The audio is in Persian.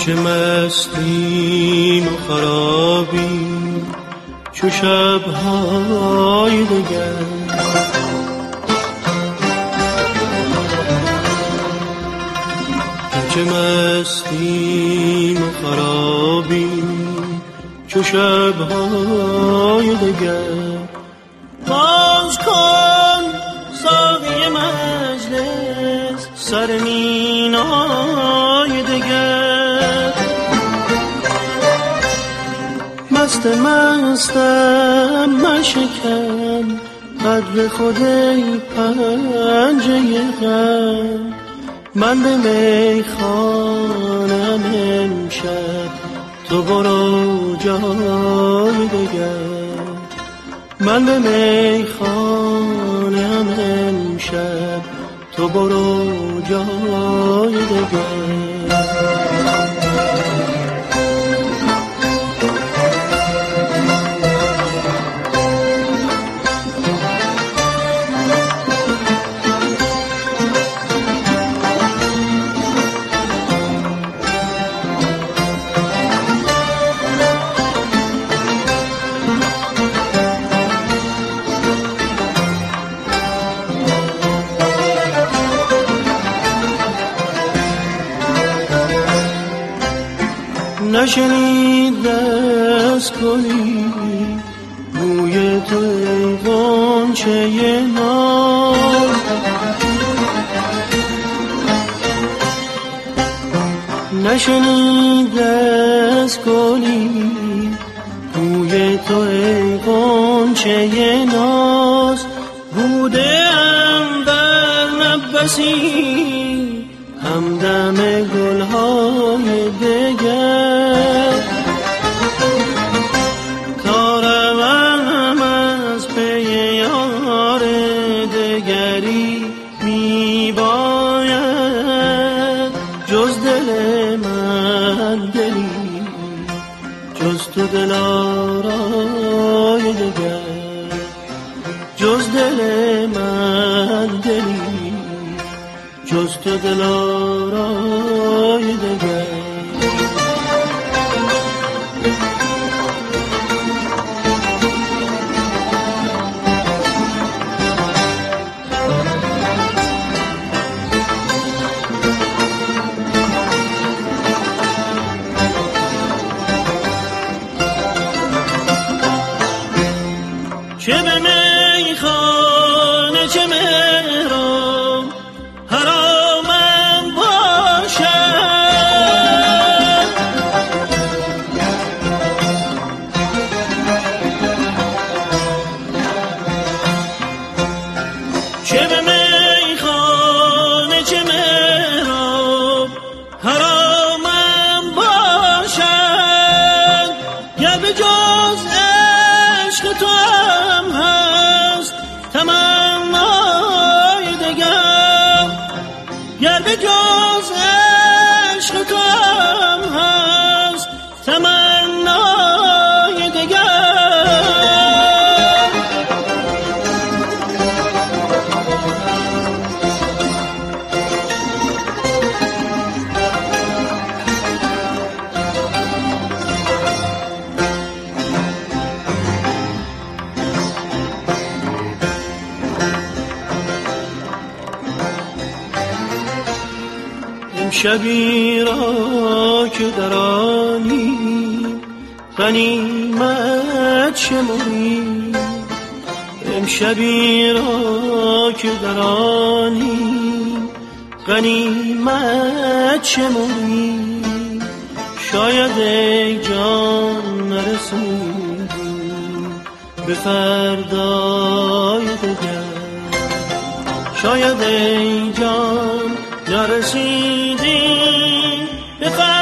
چه مستیم و خرابیم چو شب‌های دگر، چه مستیم و خرابیم چو شب‌های دگر. باز کن ساقی مجلس سر مینای دگر، مستم مشکن قدر خود ای پنجه غم. من به میخانم امشب تو برو جای دگر، من به میخانم امشب تو برو جای دگر. نشنید دست کنی بوی تو ای غنچه ناز، نشنید دست کنی بوی تو ای غنچه ناز. بودم در نفسی همدم گلهای دگر، تا روم از پی یار دگری می باید جز دل من دلی، جز تو دلارای دگر، جز دل من دلی، جز تو دلارای دگر. چه به میخانه چه مهرم حرامم باشد، چه به میخانه چه مهرم حرامم باشد. گر به جز عشق تو تمنای دگر، گر به جز عشق تو هم هست تمنای دگر. شبی را که در آنی غنیمت شمری، امشبی را که در آنی غنیمت شمری. شاید ای جان نرسیدی به فردای دگر، شاید ای جان نرسیدی به